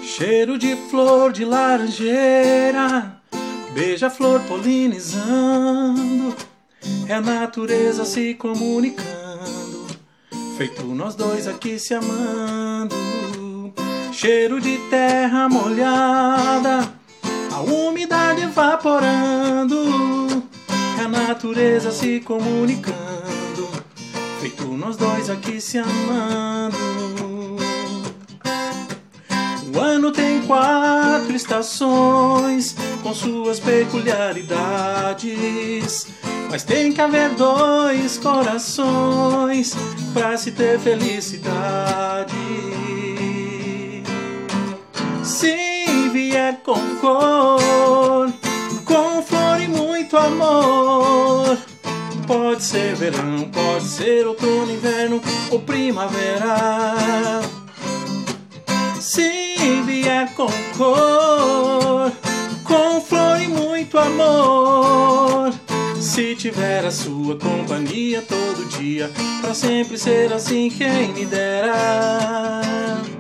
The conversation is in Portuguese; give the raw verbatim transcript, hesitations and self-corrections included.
Cheiro de flor de laranjeira, beija-flor polinizando, é a natureza se comunicando, feito nós dois aqui se amando. Cheiro de terra molhada, a umidade evaporando, é a natureza se comunicando, feito nós dois aqui se amando. O ano tem quatro estações, com suas peculiaridades, mas tem que haver dois corações pra se ter felicidade. Se vier com cor, com flor e muito amor, pode ser verão, pode ser outono, inverno ou primavera. Se vier com cor, com flor e muito amor, se tiver a sua companhia todo dia, pra sempre ser assim quem me dera.